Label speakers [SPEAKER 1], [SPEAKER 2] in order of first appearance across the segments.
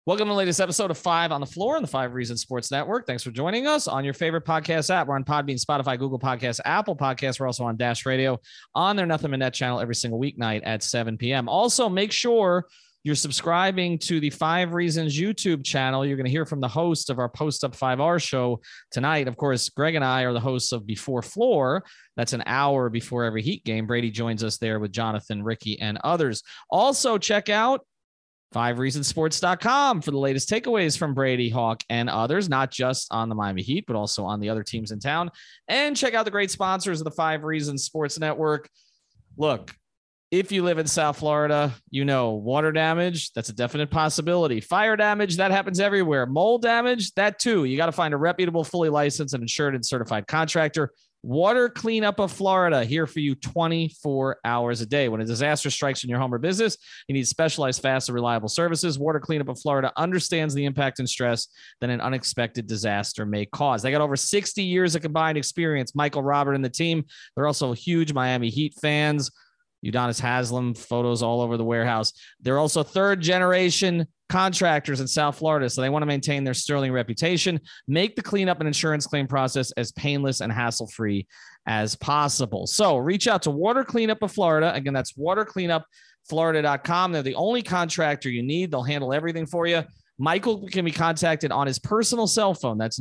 [SPEAKER 1] Welcome to the latest episode of Five on the Floor on the Five Reasons Sports Network. Thanks for joining us on your favorite podcast app. We're on Podbean, Spotify, Google Podcasts, Apple Podcasts. We're also on Dash Radio on their Nothing But Net channel every single weeknight at 7 p.m. Also, make sure you're subscribing to the Five Reasons YouTube channel. You're going to hear from the host of our Post Up 5R show tonight. Of course, Greg and I are the hosts of Before Floor. That's an hour before every Heat game. Brady joins us there with Jonathan, Ricky, and others. Also, check out FiveReasonsSports.com for the latest takeaways from Brady, Hawk, and others, not just on the Miami Heat, but also on the other teams in town. And check out the great sponsors of the Five Reasons Sports Network. Look, if you live in South Florida, you know water damage, that's a definite possibility. Fire damage, that happens everywhere. Mold damage, that too. You got to find a reputable, fully licensed and insured and certified contractor. Water Cleanup of Florida, here for you 24 hours a day. When a disaster strikes in your home or business, you need specialized, fast, and reliable services. Water Cleanup of Florida understands the impact and stress that an unexpected disaster may cause. They got over 60 years of combined experience. Michael, Robert, and the team, they're also huge Miami Heat fans. Udonis Haslem, photos all over the warehouse. They're also third-generation contractors in South Florida, so they want to maintain their sterling reputation, make the cleanup and insurance claim process as painless and hassle-free as possible. So reach out to Water Cleanup of Florida. Again, that's watercleanupflorida.com. They're the only contractor you need. They'll handle everything for you. Michael can be contacted on his personal cell phone. That's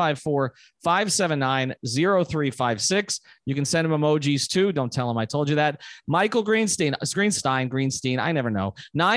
[SPEAKER 1] 954-579-0356. You can send him emojis too. Don't tell him I told you that. Michael Greenstein, I never know.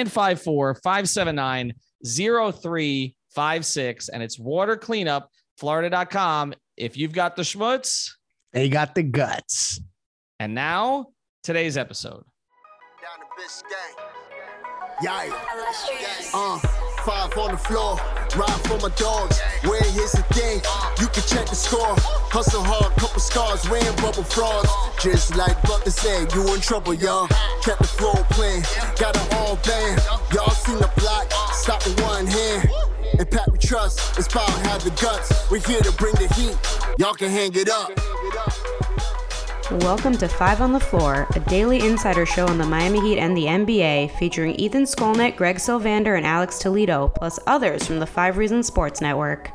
[SPEAKER 1] 954-579-0356. And it's watercleanupflorida.com. If you've got the schmutz,
[SPEAKER 2] they got the guts.
[SPEAKER 1] And now, today's episode.
[SPEAKER 3] Down the bitch gang. Five on the floor, ride for my dogs. Where here's the thing, you can check the score. Hustle hard, couple scars, wearing bubble frauds. Just like Butler said, you in trouble, y'all. Kept the flow playing, got it all banned. Y'all seen the block, stop with one hand. And Pat we trust, it's power, have the guts. We're here to bring the heat, y'all can hang it up.
[SPEAKER 4] Welcome to Five on the Floor, a daily insider show on the Miami Heat and the NBA, featuring Ethan Skolnick, Greg Sylvander, and Alex Toledo, plus others from the Five Reasons Sports Network.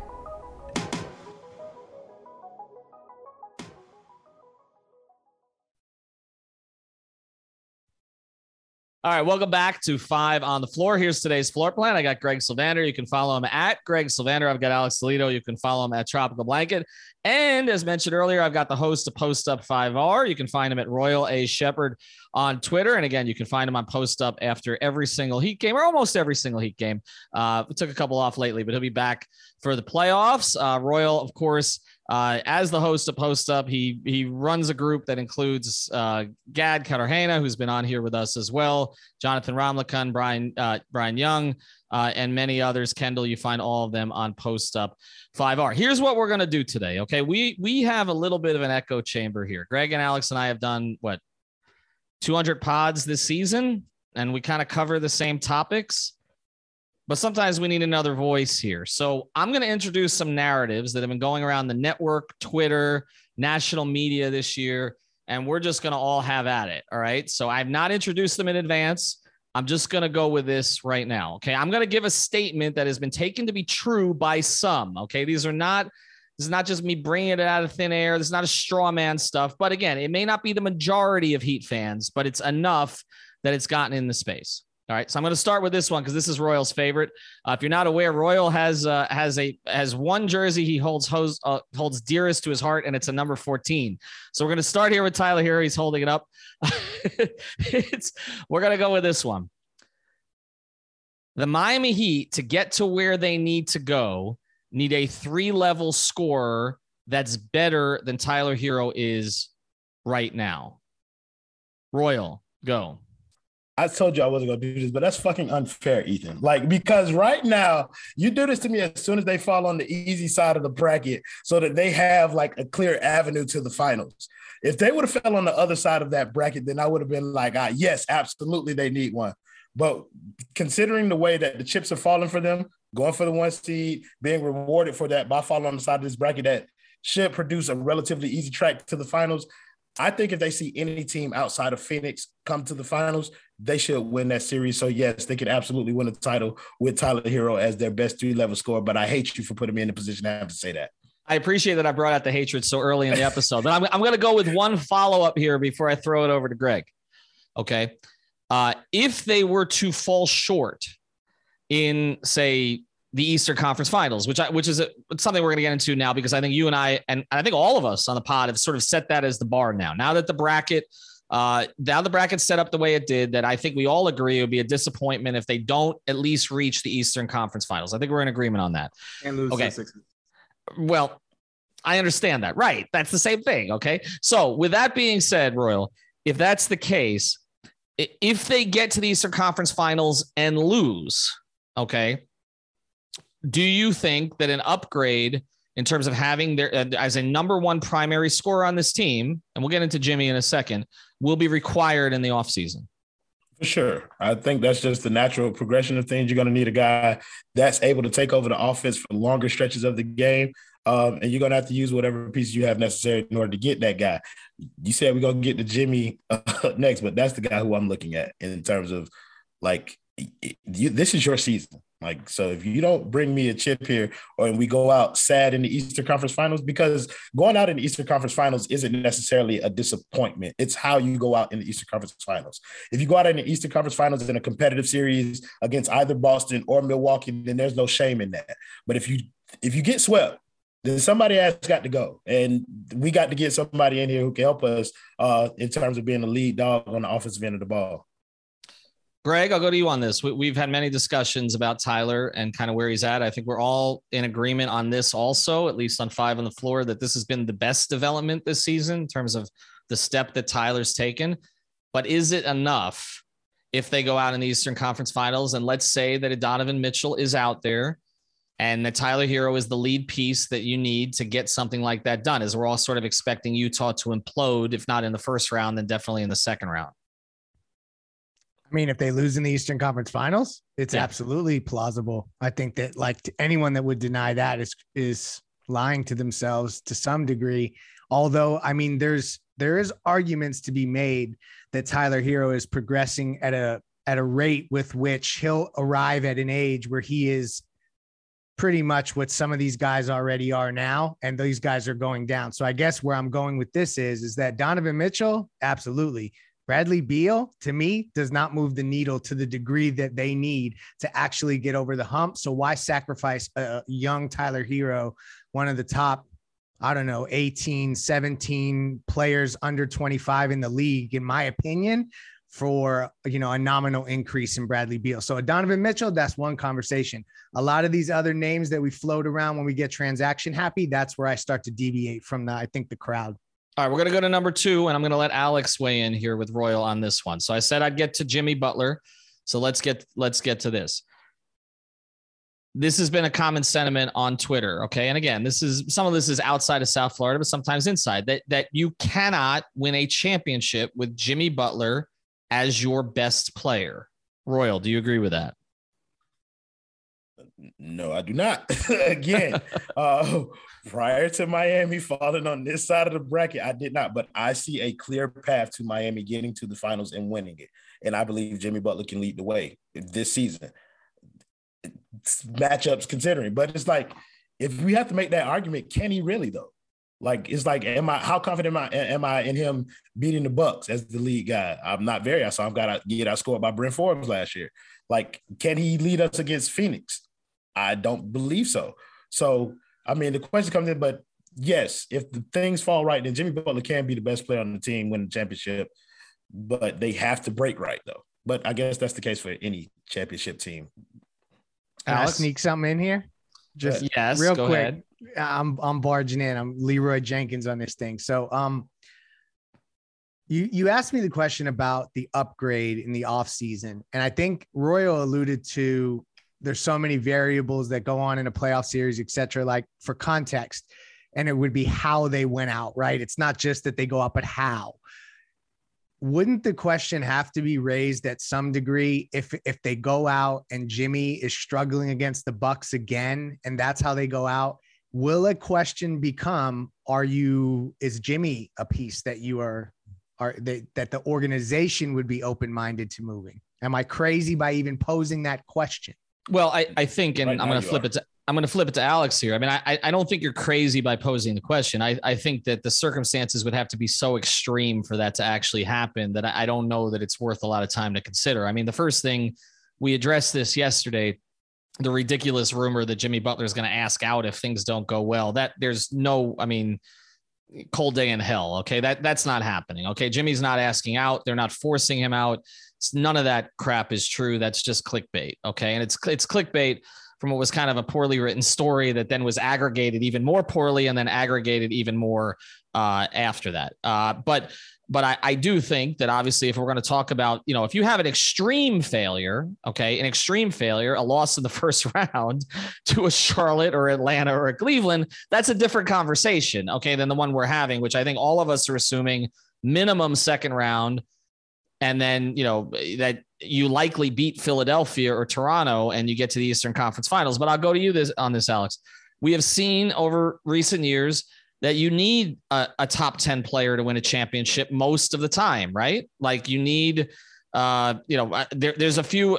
[SPEAKER 1] All right, welcome back to Five on the Floor. Here's today's floor plan. I got Greg Sylvander. You can follow him at Greg Sylvander. I've got Alex Toledo. You can follow him at Tropical Blanket. And as mentioned earlier, I've got the host of Post Up 5R. You can find him at Royal A. Shepherd on Twitter. And again, you can find him on Post Up after every single Heat game, or almost every single Heat game. We took a couple off lately, but he'll be back for the playoffs. Royal, of course, as the host of Post Up, he runs a group that includes Gad Cartagena, who's been on here with us as well, Jonathan Ramlakan, Brian Young, and many others. Kendall, you find all of them on Post Up 5R. Here's what we're going to do today, okay? We have a little bit of an echo chamber here. Greg and Alex and I have done, 200 pods this season, and we kind of cover the same topics. But sometimes we need another voice here. So I'm going to introduce some narratives that have been going around the network, Twitter, national media this year, and we're just going to all have at it, all right? So I've not introduced them in advance. I'm just going to go with this right now, okay? I'm going to give a statement that has been taken to be true by some, okay? This is not just me bringing it out of thin air. This is not a straw man stuff. But again, it may not be the majority of Heat fans, but it's enough that it's gotten in the space. All right, so I'm going to start with this one because this is Royal's favorite. If you're not aware, Royal has one jersey he holds dearest to his heart, and it's a number 14. So we're going to start here with Tyler Hero. He's holding it up. We're going to go with this one. The Miami Heat, to get to where they need to go, need a 3-level scorer that's better than Tyler Hero is right now. Royal, go.
[SPEAKER 2] I told you I wasn't going to do this, but that's fucking unfair, Ethan. Because right now, you do this to me as soon as they fall on the easy side of the bracket so that they have a clear avenue to the finals. If they would have fell on the other side of that bracket, then I would have been yes, absolutely, they need one. But considering the way that the chips are falling for them, going for the 1 seed, being rewarded for that by falling on the side of this bracket that should produce a relatively easy track to the finals, I think if they see any team outside of Phoenix come to the finals, they should win that series. So yes, they could absolutely win a title with Tyler Hero as their best 3-level scorer. But I hate you for putting me in a position to have to say that.
[SPEAKER 1] I appreciate that I brought out the hatred so early in the episode, but I'm going to go with one follow-up here before I throw it over to Greg. Okay. If they were to fall short in, say, the Eastern Conference Finals, which is something we're going to get into now, because I think you and I think all of us on the pod have sort of set that as the bar now. Now that the bracket's set up the way it did, that I think we all agree it would be a disappointment if they don't at least reach the Eastern Conference Finals. I think we're in agreement on that.
[SPEAKER 5] And lose
[SPEAKER 1] okay.
[SPEAKER 5] to the Sixers.
[SPEAKER 1] Well, I understand that. Right. That's the same thing. Okay. So with that being said, Royal, if that's the case, if they get to the Eastern Conference Finals and lose, okay, do you think that an upgrade in terms of having their as a number one primary scorer on this team, and we'll get into Jimmy in a second, will be required in the offseason?
[SPEAKER 2] For sure. I think that's just the natural progression of things. You're going to need a guy that's able to take over the offense for longer stretches of the game. And you're going to have to use whatever pieces you have necessary in order to get that guy. You said we're going to get to Jimmy next, but that's the guy who I'm looking at in terms of, like, this is your season. Like, so if you don't bring me a chip here, and we go out sad in the Eastern Conference Finals, because going out in the Eastern Conference Finals isn't necessarily a disappointment. It's how you go out in the Eastern Conference Finals. If you go out in the Eastern Conference Finals in a competitive series against either Boston or Milwaukee, then there's no shame in that. But if you get swept, then somebody has got to go. And we got to get somebody in here who can help us in terms of being the lead dog on the offensive end of the ball.
[SPEAKER 1] Greg, I'll go to you on this. We've had many discussions about Tyler and kind of where he's at. I think we're all in agreement on this also, at least on Five on the Floor, that this has been the best development this season in terms of the step that Tyler's taken. But is it enough if they go out in the Eastern Conference Finals, and let's say that a Donovan Mitchell is out there and that Tyler Hero is the lead piece that you need to get something like that done, as we're all sort of expecting Utah to implode, if not in the first round, then definitely in the second round?
[SPEAKER 6] I mean, if they lose in the Eastern Conference Finals, it's absolutely plausible. I think that, like, anyone that would deny that is lying to themselves to some degree. Although, I mean, there is arguments to be made that Tyler Hero is progressing at a rate with which he'll arrive at an age where he is pretty much what some of these guys already are now, and these guys are going down. So I guess where I'm going with this is that Donovan Mitchell, absolutely. Bradley Beal, to me, does not move the needle to the degree that they need to actually get over the hump. So why sacrifice a young Tyler Hero, one of the top, 18, 17 players under 25 in the league, in my opinion, for, a nominal increase in Bradley Beal. So a Donovan Mitchell, that's one conversation. A lot of these other names that we float around when we get transaction happy, that's where I start to deviate from the crowd.
[SPEAKER 1] All right, we're going to go to number 2, and I'm going to let Alex weigh in here with Royal on this one. So I said I'd get to Jimmy Butler. So let's get to this. This has been a common sentiment on Twitter. Okay. And again, some of this is outside of South Florida, but sometimes inside, that you cannot win a championship with Jimmy Butler as your best player. Royal, do you agree with that?
[SPEAKER 2] No, I do not. Again, prior to Miami falling on this side of the bracket, I did not. But I see a clear path to Miami getting to the finals and winning it. And I believe Jimmy Butler can lead the way this season. Matchups considering. But it's like, if we have to make that argument, can he really, though? Like, it's like, how confident am I in him beating the Bucks as the lead guy? I'm not very. I saw him get outscored by Brent Forbes last year. Like, can he lead us against Phoenix? I don't believe so. So, I mean, the question comes in, but yes, if the things fall right, then Jimmy Butler can be the best player on the team, win the championship, but they have to break right, though. But I guess that's the case for any championship team.
[SPEAKER 6] Can I sneak something in here?
[SPEAKER 1] Just yes,
[SPEAKER 6] real
[SPEAKER 1] go
[SPEAKER 6] quick.
[SPEAKER 1] ahead.
[SPEAKER 6] I'm barging in. I'm Leroy Jenkins on this thing. So, you asked me the question about the upgrade in the offseason, and I think Royal alluded to there's so many variables that go on in a playoff series, et cetera, like for context, and it would be how they went out, right? It's not just that they go up, but how. Wouldn't the question have to be raised at some degree if they go out and Jimmy is struggling against the Bucks again, and that's how they go out? Will a question become, is Jimmy a piece that you are that the organization would be open-minded to moving? Am I crazy by even posing that question?
[SPEAKER 1] Well, I think, and
[SPEAKER 2] Right
[SPEAKER 1] I'm
[SPEAKER 2] now
[SPEAKER 1] going to flip
[SPEAKER 2] you
[SPEAKER 1] it to I'm going to flip it to Alex here. I mean, I don't think you're crazy by posing the question. I think that the circumstances would have to be so extreme for that to actually happen that I don't know that it's worth a lot of time to consider. I mean, the first thing, we addressed this yesterday, the ridiculous rumor that Jimmy Butler is going to ask out if things don't go well. That there's no, I mean, cold day in hell. Okay. That's not happening. Okay. Jimmy's not asking out. They're not forcing him out. None of that crap is true. That's just clickbait. Okay. And it's clickbait from what was kind of a poorly written story that then was aggregated even more poorly and then aggregated even more after that. But I do think that obviously if we're going to talk about, if you have an extreme failure, a loss in the first round to a Charlotte or Atlanta or a Cleveland, that's a different conversation, okay, than the one we're having, which I think all of us are assuming minimum second round. And then, that you likely beat Philadelphia or Toronto and you get to the Eastern Conference Finals. But I'll go to you on this, Alex. We have seen over recent years that you need a top 10 player to win a championship most of the time, right? Like you need, there's a few,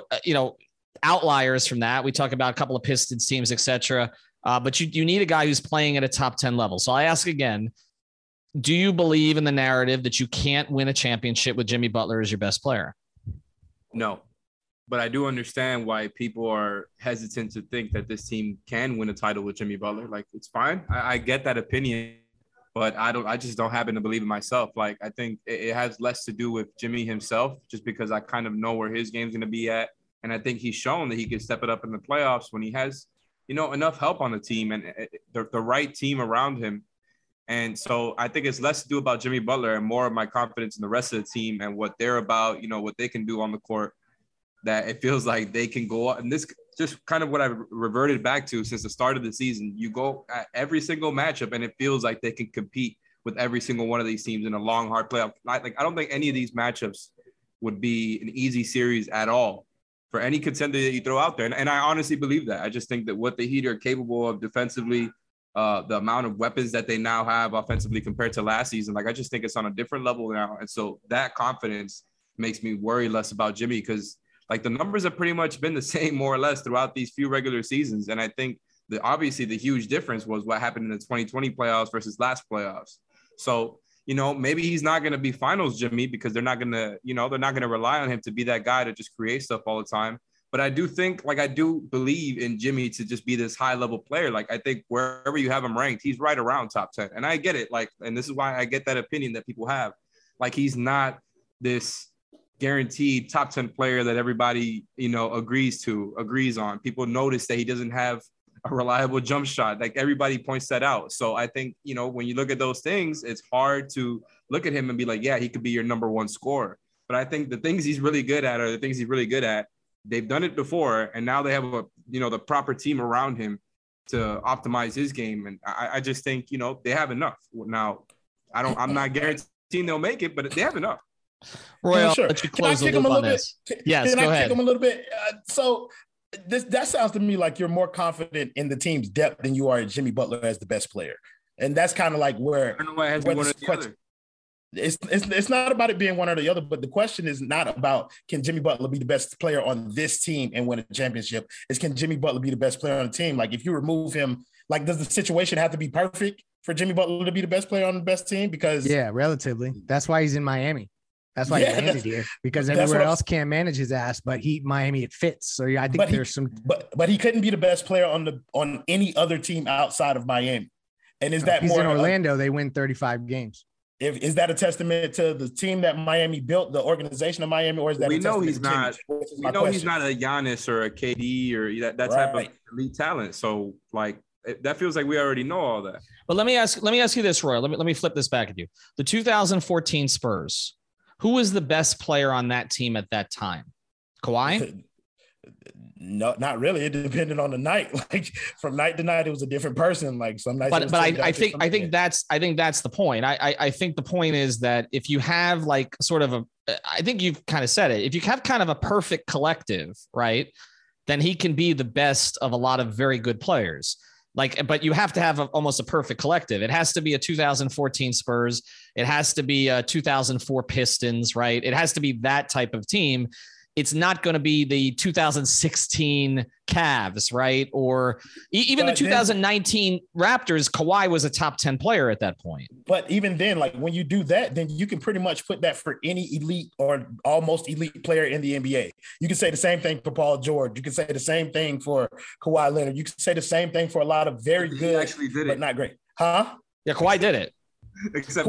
[SPEAKER 1] outliers from that. We talk about a couple of Pistons teams, et cetera. But you need a guy who's playing at a top 10 level. So I ask again, do you believe in the narrative that you can't win a championship with Jimmy Butler as your best player?
[SPEAKER 5] No, but I do understand why people are hesitant to think that this team can win a title with Jimmy Butler. Like, it's fine. I get that opinion, but I just don't happen to believe it myself. Like, I think it has less to do with Jimmy himself, just because I kind of know where his game's going to be at. And I think he's shown that he can step it up in the playoffs when he has, enough help on the team and the right team around him. And so I think it's less to do about Jimmy Butler and more of my confidence in the rest of the team and what they're about, what they can do on the court, that it feels like they can go. And this just kind of what I've reverted back to since the start of the season. You go at every single matchup and it feels like they can compete with every single one of these teams in a long, hard playoff. I don't think any of these matchups would be an easy series at all for any contender that you throw out there. And I honestly believe that. I just think that what the Heat are capable of defensively, the amount of weapons that they now have offensively compared to last season, I just think it's on a different level now. And so that confidence makes me worry less about Jimmy because the numbers have pretty much been the same more or less throughout these few regular seasons. And I think that obviously the huge difference was what happened in the 2020 playoffs versus last playoffs. So, maybe he's not going to be finals Jimmy because they're not going to, they're not going to rely on him to be that guy to just create stuff all the time. But I do think, I do believe in Jimmy to just be this high-level player. I think wherever you have him ranked, he's right around top 10. And I get it. And this is why I get that opinion that people have. He's not this guaranteed top 10 player that everybody, agrees on. People notice that he doesn't have a reliable jump shot. Everybody points that out. So I think, when you look at those things, it's hard to look at him and be like, yeah, he could be your number one scorer. But I think the things he's really good at are the things he's really good at. They've done it before, and now they have the proper team around him to optimize his game. And I just think, they have enough. Now, I'm not guaranteeing they'll make it, but they have enough.
[SPEAKER 1] Roy,
[SPEAKER 2] sure.
[SPEAKER 1] let you
[SPEAKER 2] Can I
[SPEAKER 1] close
[SPEAKER 2] kick
[SPEAKER 1] the
[SPEAKER 2] him
[SPEAKER 1] loop
[SPEAKER 2] a
[SPEAKER 1] on
[SPEAKER 2] little
[SPEAKER 1] this.
[SPEAKER 2] bit?
[SPEAKER 1] Yes,
[SPEAKER 2] Can
[SPEAKER 1] go
[SPEAKER 2] I
[SPEAKER 1] ahead.
[SPEAKER 2] kick him a little bit? So that sounds to me like you're more confident in the team's depth than you are in Jimmy Butler as the best player. And that's kind of where
[SPEAKER 5] I don't know why it has to be one or the other.
[SPEAKER 2] It's not about it being one or the other, but the question is not about can Jimmy Butler be the best player on this team and win a championship. It's can Jimmy Butler be the best player on the team? If you remove him, does the situation have to be perfect for Jimmy Butler to be the best player on the best team? Because
[SPEAKER 6] relatively. That's why he's in Miami. That's why he landed here, because everywhere else can't manage his ass, but Miami, it fits. So I think there's some,
[SPEAKER 2] but he couldn't be the best player on any other team outside of Miami. And is that
[SPEAKER 6] he's
[SPEAKER 2] more
[SPEAKER 6] in Orlando? They win 35 games.
[SPEAKER 2] Is that a testament to the team that Miami built, the organization of Miami, or is that
[SPEAKER 5] we know he's not? We know he's not a Giannis or a KD or that type of elite talent. So that feels like we already know all that.
[SPEAKER 1] But let me ask you this, Roy. Let me flip this back at you. The 2014 Spurs. Who was the best player on that team at that time? Kawhi?
[SPEAKER 2] No, not really. It depended on the night. From night to night, it was a different person. Some nights,
[SPEAKER 1] but I think that's the point. I think the point is that if you have sort of I think you've kind of said it. If you have kind of a perfect collective, right, then he can be the best of a lot of very good players. Like, but you have to have almost a perfect collective. It has to be a 2014 Spurs. It has to be a 2004 Pistons, right? It has to be that type of team. It's not going to be the 2016 Cavs, right? Or even the 2019 Raptors. Kawhi was a top 10 player at that point.
[SPEAKER 2] But even then, like when you do that, then you can pretty much put that for any elite or almost elite player in the NBA. You can say the same thing for Paul George. You can say the same thing for Kawhi Leonard. You can say the same thing for a lot of very good, but not great. Huh?
[SPEAKER 1] Yeah, Kawhi did it.
[SPEAKER 5] Except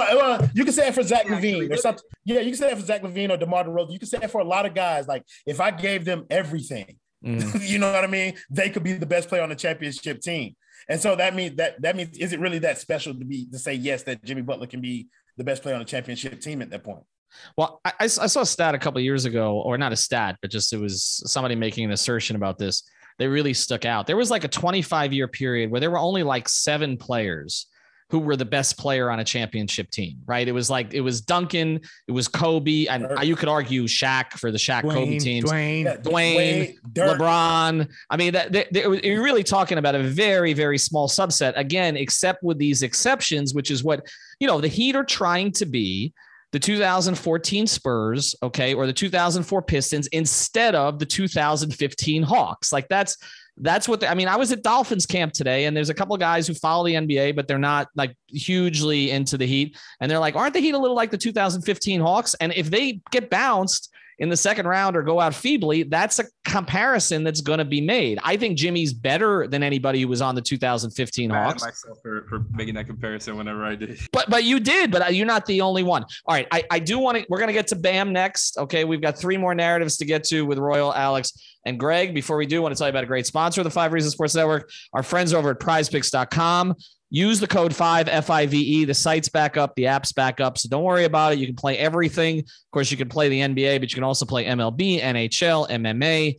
[SPEAKER 2] you can say it for Zach LaVine or something. Yeah, you can say it for Zach LaVine or DeMar DeRozan. You can say it for a lot of guys. Like if I gave them everything, you know what I mean? They could be the best player on the championship team. And so that means is it really that special to say yes that Jimmy Butler can be the best player on the championship team at that point?
[SPEAKER 1] Well, I saw a stat a couple of years ago, or not a stat, but just it was somebody making an assertion about this. They really stuck out. There was like a 25-year period where there were only like 7 players who were the best player on a championship team, right? It was Duncan, it was Kobe, and you could argue Shaq for the Kobe teams. Dwayne, LeBron. I mean, you're really talking about a very, very small subset, again, except with these exceptions, which is what, the Heat are trying to be the 2014 Spurs, okay, or the 2004 Pistons instead of the 2015 Hawks. Like that's what I was at Dolphins camp today, and there's a couple of guys who follow the NBA, but they're not like hugely into the Heat. And they're like, aren't the Heat a little like the 2015 Hawks? And if they get bounced in the second round or go out feebly, that's a comparison that's going to be made. I think Jimmy's better than anybody who was on the 2015 Hawks.
[SPEAKER 5] Myself for making that comparison whenever I did.
[SPEAKER 1] But you did, but you're not the only one. All right, I do want to, we're going to get to Bam next. Okay, we've got 3 more narratives to get to with Royal, Alex, and Greg. Before we do, I want to tell you about a great sponsor of the 5 Reasons Sports Network, our friends over at prizepicks.com. Use the code 5 FIVE. The site's back up. The app's back up. So don't worry about it. You can play everything. Of course, you can play the NBA, but you can also play MLB, NHL, MMA.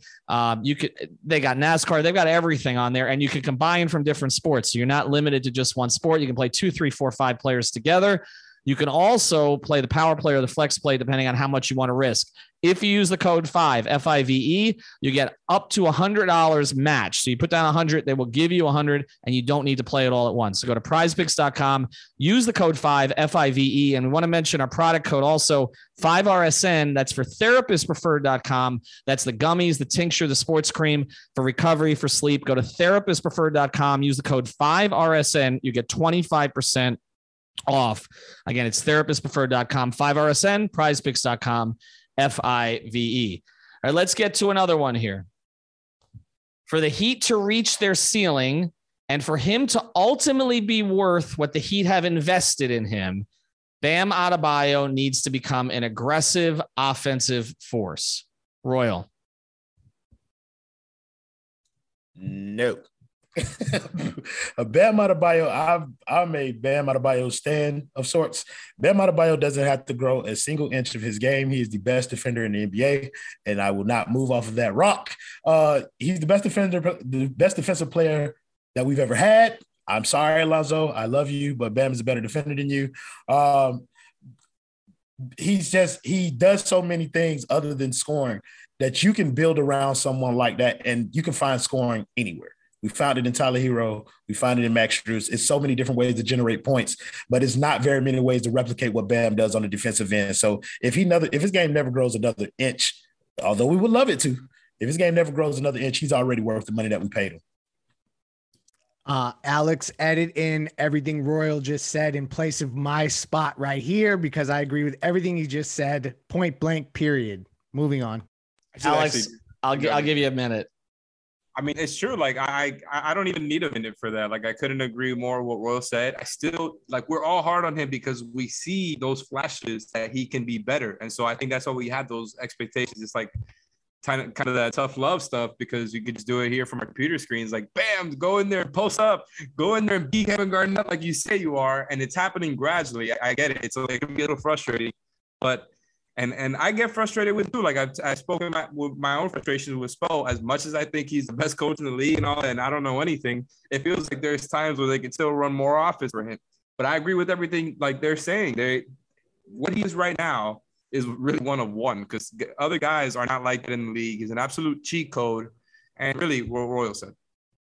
[SPEAKER 1] They got NASCAR. They've got everything on there, and you can combine from different sports. So you're not limited to just one sport. You can play 2, 3, 4, 5 players together. You can also play the power play or the flex play, depending on how much you want to risk. If you use the code 5 FIVE, you get up to $100 match. So you put down 100, they will give you 100, and you don't need to play it all at once. So go to prizepicks.com, use the code 5 FIVE, and we want to mention our product code also 5RSN. That's for therapistpreferred.com. That's the gummies, the tincture, the sports cream for recovery, for sleep. Go to therapistpreferred.com, use the code 5RSN. You get 25% off. Again, it's therapistpreferred.com, 5RSN, prizepicks.com, FIVE. All right, let's get to another one here. For the Heat to reach their ceiling and for him to ultimately be worth what the Heat have invested in him, Bam Adebayo needs to become an aggressive offensive force. Royal.
[SPEAKER 2] No. Bam Adebayo, I'm a Bam Adebayo stan of sorts. Bam Adebayo doesn't have to grow a single inch of his game. He is the best defender in the NBA, and I will not move off of that rock. He's the best defender, the best defensive player that we've ever had. I'm sorry, Alonzo. I love you, but Bam is a better defender than you. He does so many things other than scoring that you can build around someone like that, and you can find scoring anywhere. We found it in Tyler Hero. We find it in Max Strus. It's so many different ways to generate points, but it's not very many ways to replicate what Bam does on the defensive end. So if his game never grows another inch, although we would love it to, if his game never grows another inch, he's already worth the money that we paid him.
[SPEAKER 6] Alex, edit in everything Royal just said in place of my spot right here, because I agree with everything he just said. Point blank, period. Moving on.
[SPEAKER 1] Alex, I'll give you a minute.
[SPEAKER 5] I mean, it's true. Like, I don't even need a minute for that. Like, I couldn't agree more with what Royal said. I still, like, we're all hard on him because we see those flashes that he can be better. And so I think that's why we have those expectations. It's like kind of that tough love stuff, because you could just do it here from our computer screens. Like, bam, go in there and post up. Go in there and beat Kevin Garnett like you say you are. And it's happening gradually. I get it. It can be a little frustrating. But And I get frustrated with too. Like I've spoken with my own frustrations with Spo. As much as I think he's the best coach in the league and all that, and I don't know anything, it feels like there's times where they can still run more offense for him. But I agree with everything like they're saying. What he is right now is really one of one, because other guys are not like that in the league. He's an absolute cheat code, and really what Royal said.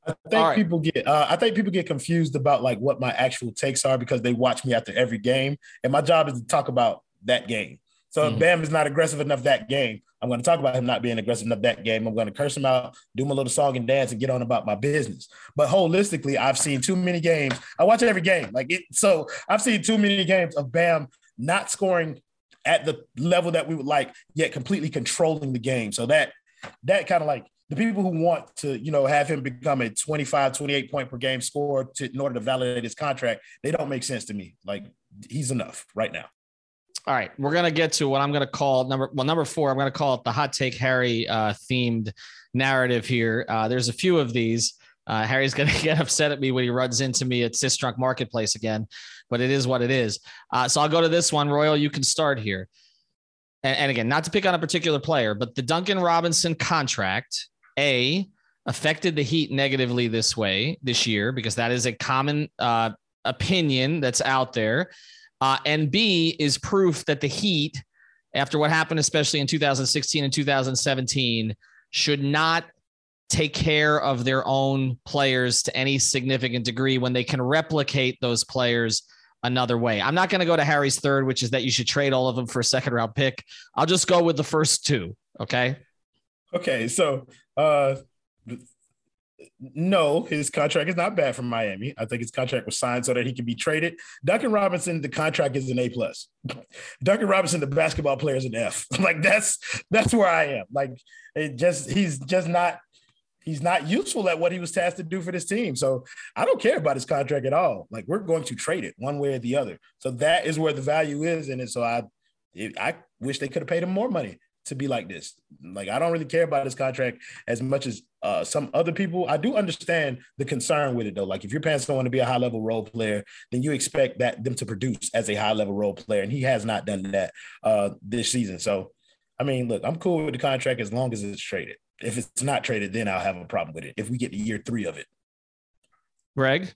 [SPEAKER 2] I think people get confused about like what my actual takes are because they watch me after every game, and my job is to talk about that game. So if Bam is not aggressive enough that game, I'm going to talk about him not being aggressive enough that game. I'm going to curse him out, do my little song and dance, and get on about my business. But holistically, I've seen too many games. I watch every game. So I've seen too many games of Bam not scoring at the level that we would like, yet completely controlling the game. So that kind of like the people who want to, have him become a 25, 28 point per game scorer in order to validate his contract, they don't make sense to me. Like, he's enough right now.
[SPEAKER 1] All right, we're going to get to what I'm going to call number 4. I'm going to call it the hot take Harry themed narrative here. There's a few of these. Harry's going to get upset at me when he runs into me at Sistrunk Marketplace again, but it is what it is. So I'll go to this one. Royal, you can start here. And again, not to pick on a particular player, but the Duncan Robinson contract, affected the Heat negatively this year, because that is a common opinion that's out there. And B, is proof that the Heat, after what happened, especially in 2016 and 2017, should not take care of their own players to any significant degree when they can replicate those players another way. I'm not going to go to Harry's third, which is that you should trade all of them for a second round pick. I'll just go with the first two. Okay.
[SPEAKER 2] Okay. So, no, his contract is not bad for Miami. I think his contract was signed so that he can be traded. Duncan Robinson, the contract is an A+. Duncan Robinson, the basketball player, is an F. Like that's where I am. Like he's not useful at what he was tasked to do for this team. So I don't care about his contract at all. Like, we're going to trade it one way or the other. So that is where the value is in it. So I wish they could have paid him more money to be like this. Like, I don't really care about his contract as much as some other people. I do understand the concern with it though. Like, if you're paying someone to be a high level role player, then you expect them to produce as a high level role player. And he has not done that this season. So, I mean, look, I'm cool with the contract as long as it's traded. If it's not traded, then I'll have a problem with it if we get to year 3 of it.
[SPEAKER 1] Greg?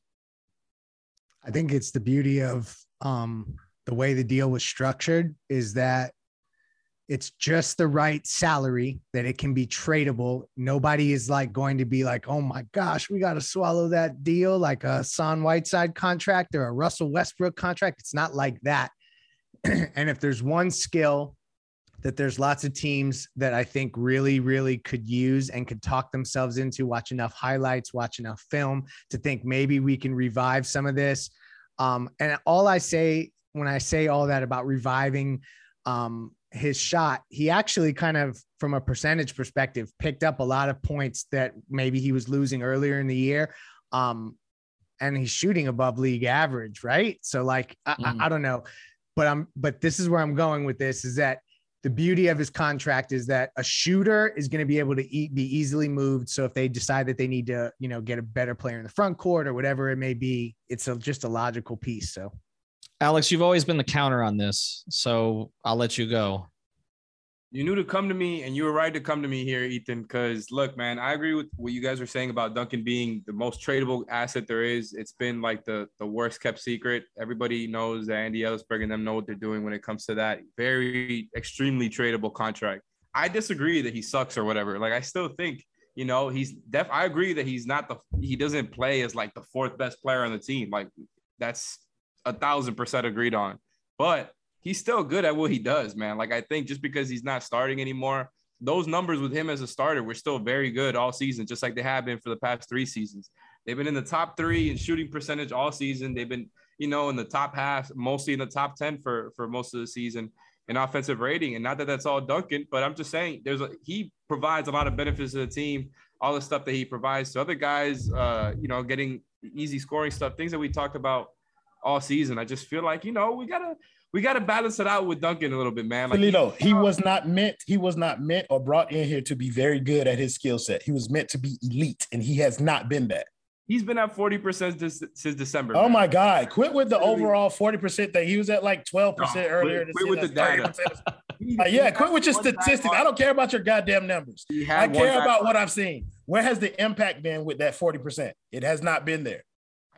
[SPEAKER 6] I think it's the beauty of the way the deal was structured is that it's just the right salary that it can be tradable. Nobody is like going to be like, oh my gosh, we got to swallow that deal like a Son Whiteside contract or a Russell Westbrook contract. It's not like that. And if there's one skill that there's lots of teams that I think really, really could use and could talk themselves into, watch enough highlights, watch enough film to think maybe we can revive some of this. And all I say when I say all that about reviving his shot, he actually kind of, from a percentage perspective, picked up a lot of points that maybe he was losing earlier in the year. And he's shooting above league average, right? So like, I don't know, but this is where I'm going with this, is that the beauty of his contract is that a shooter is going to be able to be easily moved. So if they decide that they need to, get a better player in the front court or whatever it may be, it's just a logical piece. So,
[SPEAKER 1] Alex, you've always been the counter on this, so I'll let you go.
[SPEAKER 5] You knew to come to me, and you were right to come to me here, Ethan, because, look, man, I agree with what you guys were saying about Duncan being the most tradable asset there is. It's been like the worst kept secret. Everybody knows that Andy Ellsberg and them know what they're doing when it comes to that very extremely tradable contract. I disagree that he sucks or whatever. Like, I still think, I agree that he doesn't play as like the 4th best player on the team. Like, that's 1,000% agreed on. But he's still good at what he does, man. Like, I think just because he's not starting anymore, those numbers with him as a starter were still very good all season, just like they have been for the past 3 seasons. They've been in the top 3 in shooting percentage all season. They've been, in the top half, mostly in the top 10 for most of the season in offensive rating. And not that that's all Duncan, but I'm just saying he provides a lot of benefits to the team, all the stuff that he provides to other guys, getting easy scoring stuff, things that we talked about all season. I just feel like, we gotta balance it out with Duncan a little bit, man. Like,
[SPEAKER 2] he was not meant or brought in here to be very good at his skill set. He was meant to be elite, and he has not been that.
[SPEAKER 5] He's been at 40% since December.
[SPEAKER 2] Oh, man. My God. Quit with the overall 40% thing. He was at like 12% earlier.
[SPEAKER 5] Quit with the data.
[SPEAKER 2] Quit with your statistics. I don't care about your goddamn numbers. I care about what I've seen. Where has the impact been with that 40%? It has not been there.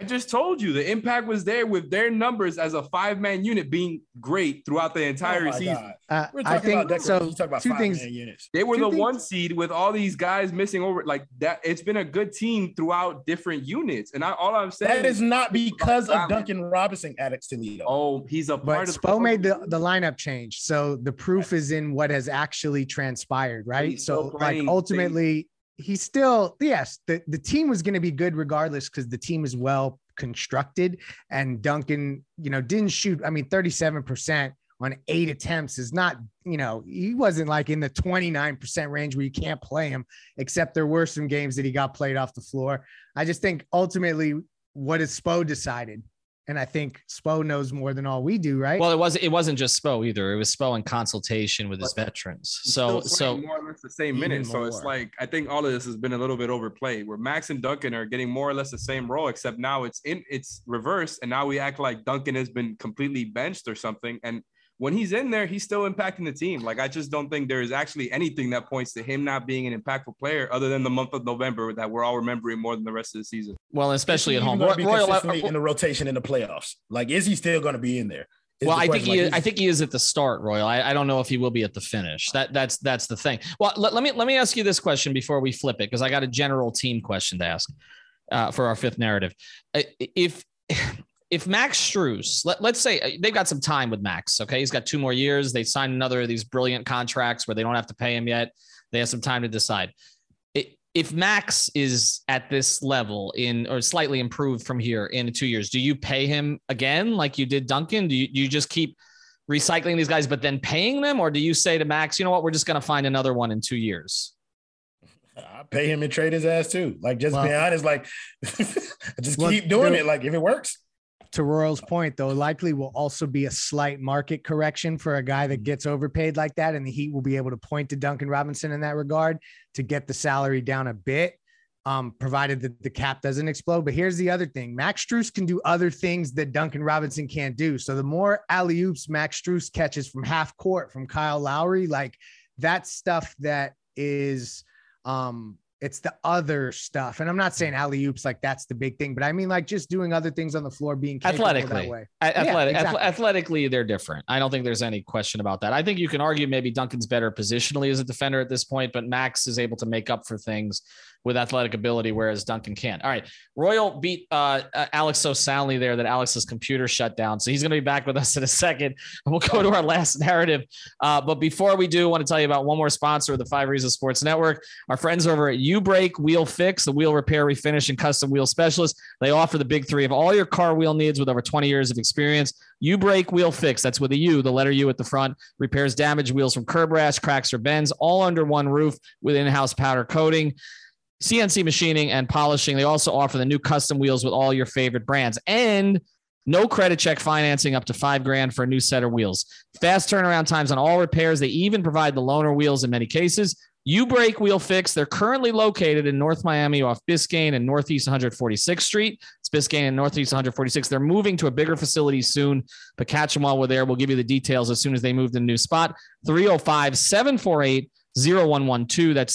[SPEAKER 5] I just told you the impact was there with their numbers as a 5-man unit being great throughout the entire season.
[SPEAKER 2] We're talking about
[SPEAKER 6] so.
[SPEAKER 2] You talk about
[SPEAKER 6] Two things.
[SPEAKER 2] units.
[SPEAKER 5] They were the 1 seed with all these guys missing over like that. It's been a good team throughout different units. And all I'm saying
[SPEAKER 2] that is not because of Duncan Robinson, Alex Toledo.
[SPEAKER 5] Oh, he's a part of
[SPEAKER 6] Spo made the lineup change. So the proof is in what has actually transpired, right? So like ultimately he's still, yes, the team was going to be good regardless because the team is well constructed, and Duncan, didn't shoot. I mean, 37% on 8 attempts is not, he wasn't like in the 29% range where you can't play him, except there were some games that he got played off the floor. I just think ultimately what has Spo decided? And I think Spo knows more than all we do, right?
[SPEAKER 1] Well, it wasn't just Spo either. It was Spo in consultation with his veterans. So
[SPEAKER 5] more or less the same minutes. So it's like, I think all of this has been a little bit overplayed where Max and Duncan are getting more or less the same role, except now it's reversed. And now we act like Duncan has been completely benched or something. And when he's in there, he's still impacting the team. Like, I just don't think there is actually anything that points to him not being an impactful player other than the month of November that we're all remembering more than the rest of the season.
[SPEAKER 1] Well, especially at home.
[SPEAKER 2] Consistently in the rotation in the playoffs. Like, is he still going to be in there?
[SPEAKER 1] Well, I think he is at the start, Royal. I don't know if he will be at the finish. That's the thing. Well, let me ask you this question before we flip it, because I got a general team question to ask for our fifth narrative. If Max Strus, let's say they've got some time with Max, okay? He's got 2 more years. They signed another of these brilliant contracts where they don't have to pay him yet. They have some time to decide. If Max is at this level or slightly improved from here in 2 years, do you pay him again like you did Duncan? Do you just keep recycling these guys but then paying them? Or do you say to Max, you know what, we're just going to find another one in 2 years?
[SPEAKER 2] I pay him and trade his ass too. Like, just be honest, like just keep doing it. Like, if it works.
[SPEAKER 6] To Royal's point, though, likely will also be a slight market correction for a guy that gets overpaid like that. And the Heat will be able to point to Duncan Robinson in that regard to get the salary down a bit, provided that the cap doesn't explode. But here's the other thing. Max Strus can do other things that Duncan Robinson can't do. So the more alley-oops Max Strus catches from half court from Kyle Lowry, like that stuff that is it's the other stuff. And I'm not saying alley-oops like that's the big thing, but I mean like just doing other things on the floor, being
[SPEAKER 1] athletically.
[SPEAKER 6] That way.
[SPEAKER 1] Athletically, they're different. I don't think there's any question about that. I think you can argue maybe Duncan's better positionally as a defender at this point, but Max is able to make up for things with athletic ability, whereas Duncan can't. All right. Royal beat Alex so soundly there that Alex's computer shut down. So he's going to be back with us in a second. We'll go to our last narrative. But before we do, I want to tell you about one more sponsor of the 5 Reasons Sports Network. Our friends over at U-Brake Wheel Fix, the wheel repair, refinish, and custom wheel specialist. They offer the big 3 of all your car wheel needs with over 20 years of experience. U-Brake Wheel Fix, that's with a U, the letter U at the front, repairs damaged wheels from curb rash, cracks, or bends, all under one roof with in-house powder coating, CNC machining, and polishing. They also offer the new custom wheels with all your favorite brands and no credit check financing up to $5,000 for a new set of wheels. Fast turnaround times on all repairs. They even provide the loaner wheels in many cases. U-Brake Wheel Fix. They're currently located in North Miami off Biscayne and Northeast 146th Street. It's Biscayne and Northeast 146th. They're moving to a bigger facility soon, but catch them while we're there. We'll give you the details as soon as they move to the new spot. 305-748-0112. That's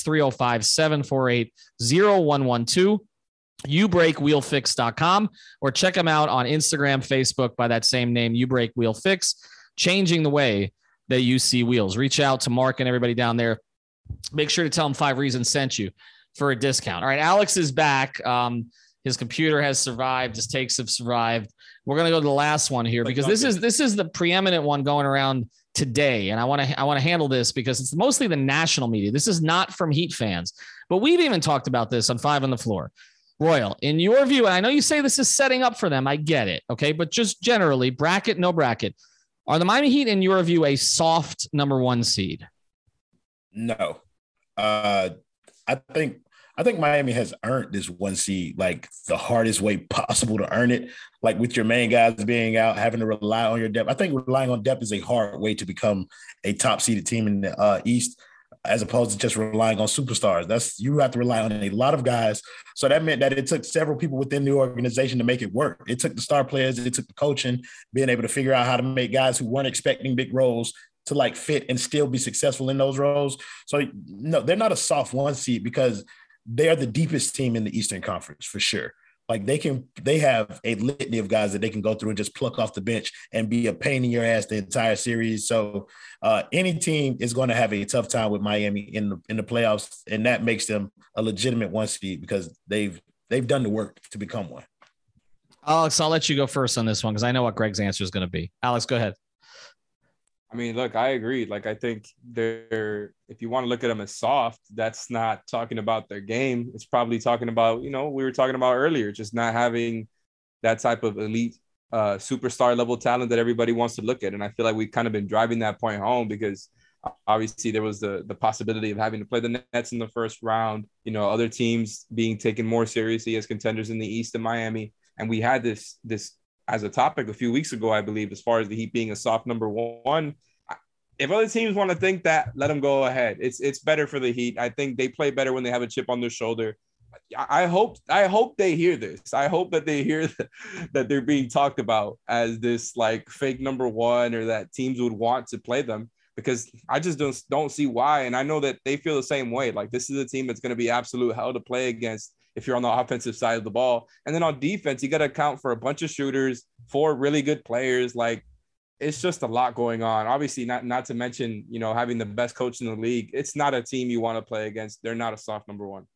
[SPEAKER 1] 305-748-0112. ubrakewheelfix.com, or check them out on Instagram, Facebook by that same name, U-Brake Wheel Fix, changing the way that you see wheels. Reach out to Mark and everybody down there. Make sure to tell them 5 Reasons sent you for a discount. All right, Alex is back. His computer has survived. His takes have survived. We're going to go to the last one here because this is the preeminent one going around today, and I want to handle this because it's mostly the national media. This is not from Heat fans, but we've even talked about this on 5 on the Floor. Royal, in your view, and I know you say this is setting up for them, I get it, okay, but just generally, bracket, no bracket, are the Miami Heat, in your view, a soft number 1 seed?
[SPEAKER 2] No. I think Miami has earned this 1 seed like the hardest way possible to earn it, like with your main guys being out, having to rely on your depth. I think relying on depth is a hard way to become a top seeded team in the East, as opposed to just relying on superstars. You have to rely on a lot of guys. So that meant that it took several people within the organization to make it work. It took the star players, it took the coaching, being able to figure out how to make guys who weren't expecting big roles to like fit and still be successful in those roles. So no, they're not a soft 1 seed because they are the deepest team in the Eastern Conference for sure. Like they have a litany of guys that they can go through and just pluck off the bench and be a pain in your ass the entire series. So any team is going to have a tough time with Miami in the playoffs, and that makes them a legitimate 1 seed because they've done the work to become one.
[SPEAKER 1] Alex, I'll let you go first on this one because I know what Greg's answer is going to be. Alex, go ahead.
[SPEAKER 5] I mean, look, I agree. Like, I think if you want to look at them as soft, that's not talking about their game. It's probably talking about, we were talking about earlier, just not having that type of elite superstar level talent that everybody wants to look at. And I feel like we've kind of been driving that point home because obviously there was the possibility of having to play the Nets in the first round, other teams being taken more seriously as contenders in the East than Miami. And we had this as a topic a few weeks ago, I believe, as far as the Heat being a soft number 1. If other teams want to think that, let them go ahead. It's better for the Heat. I think they play better when they have a chip on their shoulder. I hope they hear this. I hope that they hear that they're being talked about as this like fake number 1 or that teams would want to play them, because I just don't see why. And I know that they feel the same way. Like, this is a team that's going to be absolute hell to play against if you're on the offensive side of the ball. And then on defense, you got to account for a bunch of shooters, 4 really good players. Like, it's just a lot going on. Obviously, not to mention, having the best coach in the league. It's not a team you want to play against. They're not a soft number 1.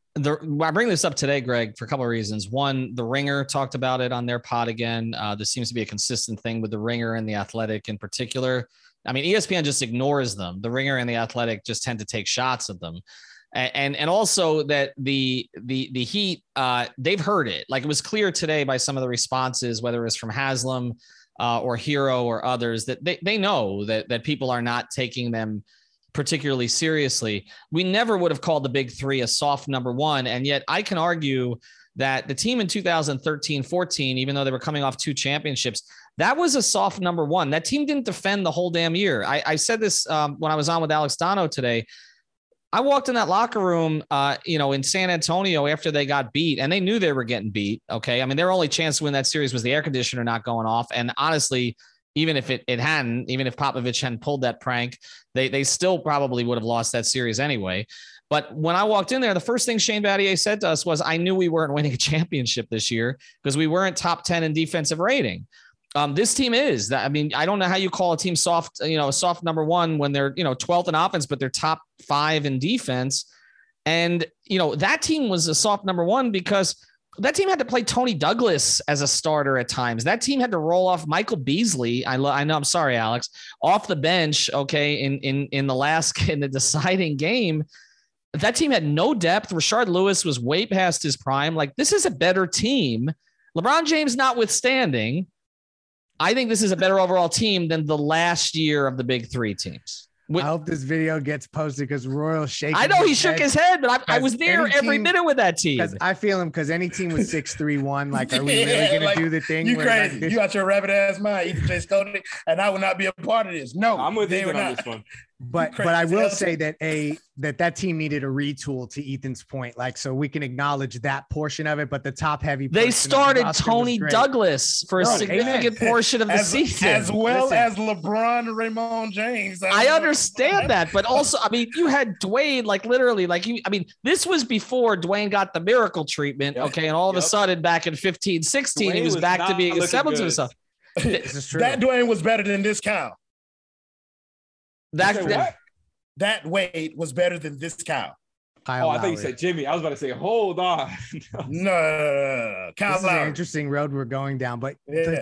[SPEAKER 1] I bring this up today, Greg, for a couple of reasons. One, The Ringer talked about it on their pod again. This seems to be a consistent thing with The Ringer and The Athletic in particular. I mean, ESPN just ignores them. The Ringer and The Athletic just tend to take shots at them. And also that the Heat, they've heard it. Like, it was clear today by some of the responses, whether it was from Haslam or Hero or others, that they know that people are not taking them particularly seriously. We never would have called the big 3 a soft number 1. And yet I can argue that the team in 2013-14, even though they were coming off 2 championships, that was a soft number 1. That team didn't defend the whole damn year. I said this when I was on with Alex Dono today. I walked in that locker room, in San Antonio after they got beat, and they knew they were getting beat. Okay. I mean, their only chance to win that series was the air conditioner not going off. And honestly, even if it hadn't, even if Popovich hadn't pulled that prank, they still probably would have lost that series anyway. But when I walked in there, the first thing Shane Battier said to us was, I knew we weren't winning a championship this year because we weren't top 10 in defensive rating. This team is that. I mean, I don't know how you call a team soft, a soft number 1 when they're, 12th in offense, but they're top 5 in defense. And, that team was a soft number 1 because that team had to play Tony Douglas as a starter at times. That team had to roll off Michael Beasley. I know. I'm sorry, Alex, off the bench. Okay. In the deciding game, that team had no depth. Rashard Lewis was way past his prime. Like, this is a better team. LeBron James notwithstanding, I think this is a better overall team than the last year of the big 3 teams.
[SPEAKER 6] I hope this video gets posted because Royal shaking.
[SPEAKER 1] I know he shook his head, but I was there every minute with that team.
[SPEAKER 6] Because I feel him. Because any team with 6-3-1, like, are we really going to do the thing?
[SPEAKER 2] You crazy? Like, you got your rabbit ass mind, Ethan J. Skolnick, and I will not be a part of this. No,
[SPEAKER 5] I'm with Ethan on this one.
[SPEAKER 6] But I will say that that team needed a retool, to Ethan's point. Like, so we can acknowledge that portion of it, but the top heavy.
[SPEAKER 1] They started Tony Douglas for a significant portion of the season,
[SPEAKER 2] as well as LeBron and Raymond James.
[SPEAKER 1] I understand that, but also, I mean, you had Dwayne, like, literally, like, this was before Dwayne got the miracle treatment. Yep. Okay. And all of a sudden back in 15-16, Dwayne he was back to being a semblance of himself.
[SPEAKER 2] This is true. That Dwayne was better than this Kyle. That Wade was better than this Kyle.
[SPEAKER 5] Kyle I thought you said Jimmy. I was about to say, hold on.
[SPEAKER 2] No. Kyle
[SPEAKER 6] this is an interesting road we're going down, but
[SPEAKER 1] no.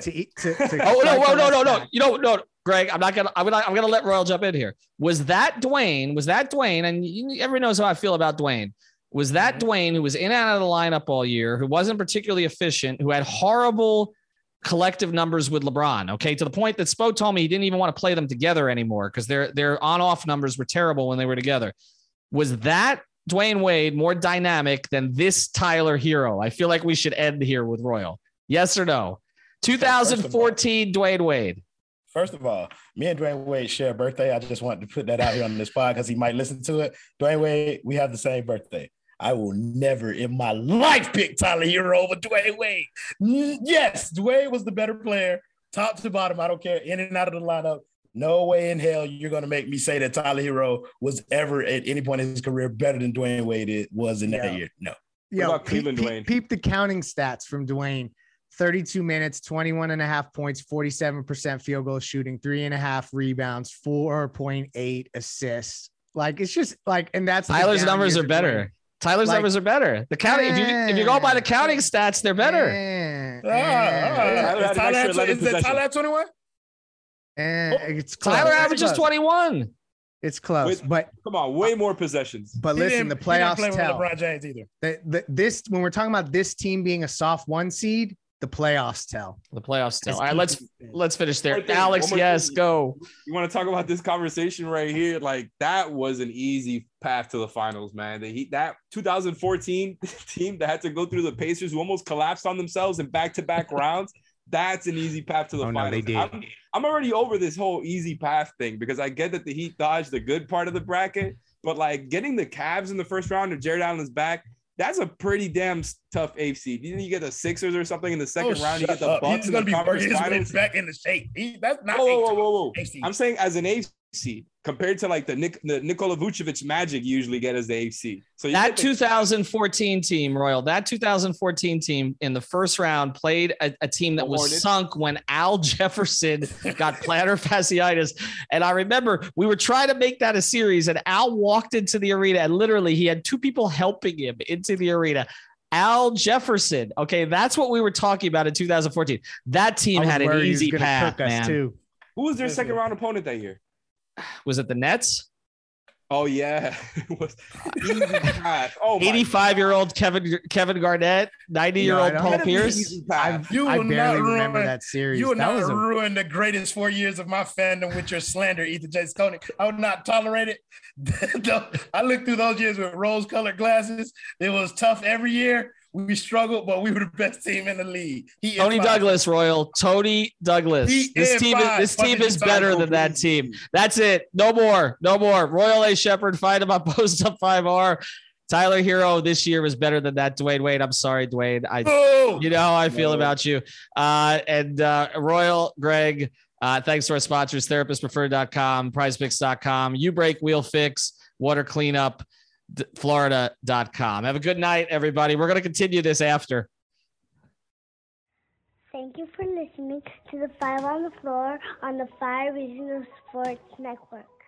[SPEAKER 1] Greg, I'm gonna let Royal jump in here. Was that Dwayne? And everyone knows how I feel about Dwayne. Was that Dwayne who was in and out of the lineup all year, who wasn't particularly efficient, who had horrible collective numbers with LeBron, okay, to the point that Spo told me he didn't even want to play them together anymore because their on-off numbers were terrible when they were together. Was that Dwayne Wade more dynamic than this Tyler Hero? I feel like we should end here with Royal. Yes or no? 2014 Dwayne Wade.
[SPEAKER 2] First of all, me and Dwayne Wade share a birthday. I just wanted to put that out here on this pod because he might listen to it. Dwayne Wade, we have the same birthday. I will never in my life pick Tyler Hero over Dwayne Wade. Yes, Dwayne was the better player, top to bottom. I don't care, in and out of the lineup. No way in hell you're going to make me say that Tyler Hero was ever at any point in his career better than Dwayne Wade was in that year. No.
[SPEAKER 5] about Cleveland, Dwayne?
[SPEAKER 6] Peep the counting stats from Dwayne. 32 minutes, 21.5 points, 47% field goal shooting, 3.5 rebounds, 4.8 assists. Like, it's just like, and that's
[SPEAKER 1] Tyler's numbers are better. Tyler's numbers are better. The counting, if you go by the counting stats, they're better.
[SPEAKER 2] Is Tyler at 21?
[SPEAKER 6] It's close.
[SPEAKER 1] Tyler averages 21.
[SPEAKER 6] It's close, but
[SPEAKER 5] come on, way more possessions.
[SPEAKER 6] But listen, the playoffs tell.
[SPEAKER 2] LeBron James either.
[SPEAKER 6] This when we're talking about this team being a soft 1 seed, the playoffs tell.
[SPEAKER 1] The playoffs tell. All right, let's finish there. Alex, yes, go.
[SPEAKER 5] You want to talk about this conversation right here? Like, that was an easy path to the finals, man. That 2014 team that had to go through the Pacers, who almost collapsed on themselves in back-to-back rounds. That's an easy path to the finals. No, they did. I'm already over this whole easy path thing because I get that the Heat dodged the good part of the bracket, but like getting the Cavs in the first round and Jared Allen's back, that's a pretty damn tough AFC. You get the Sixers or something in the second round. You get the Bucks in the conference finals.
[SPEAKER 2] Back in the shape. That's not.
[SPEAKER 5] Whoa. I'm saying as an AFC compared to like the Nikola Vucevic Magic usually get as the AFC. So
[SPEAKER 1] that 2014 team, Royal, that 2014 team in the first round played a team that was sunk when Al Jefferson got plantar fasciitis. And I remember we were trying to make that a series, and Al walked into the arena, and literally he had 2 people helping him into the arena. Al Jefferson. Okay, that's what we were talking about in 2014. That team had an easy path, man.
[SPEAKER 6] Too.
[SPEAKER 5] Who was their second round opponent that year?
[SPEAKER 1] Was it the Nets?
[SPEAKER 5] Oh yeah, it was easy path.
[SPEAKER 1] 85-year-old Kevin Garnett, 90-year-old Paul Pierce.
[SPEAKER 6] I barely remember that series.
[SPEAKER 2] You will not ruin the greatest 4 years of my fandom with your slander, Ethan J. Koenig. I would not tolerate it. I looked through those years with rose-colored glasses. It was tough every year. We struggled, but we were the best team in the league.
[SPEAKER 1] Tony Douglas, Royal. Tony Douglas. This team is better than that team. That's it. No more. Royal A. Shepherd, find him on Post Up 5R. Tyler Hero this year was better than that. Dwayne Wade. I'm sorry, Dwayne. You know how I feel about you. Royal Greg. Thanks to our sponsors, therapistpreferred.com, prizepicks.com, You Break Wheel Fix, Water Cleanup, Florida.com. Have a good night, everybody. We're going to continue this after.
[SPEAKER 7] Thank you for listening to the 5 on the Floor on the 5 Regional Sports Network.